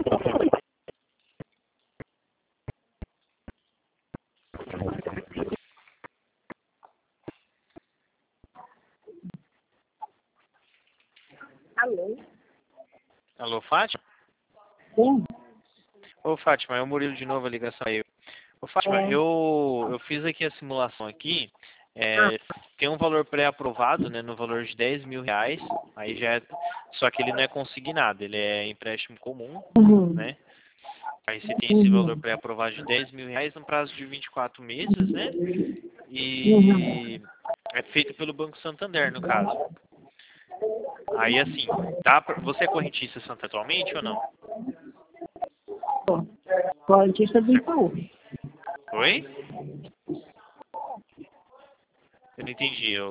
Alô? Alô, Fátima? Sim. Ô, Fátima, é o Murilo de novo, a ligação aí. Ô, Fátima, É. eu fiz aqui a simulação aqui, tem um valor pré-aprovado, né, no valor de R$ 10.000, aí já é, só que ele não é consignado, ele é empréstimo comum, né? Aí você tem esse valor pré-aprovado de R$ 10.000 no prazo de 24 meses, né? E é feito pelo Banco Santander, no caso. Aí assim, você é correntista Santander atualmente ou não? Correntista do Itaú. Oi? Eu não entendi.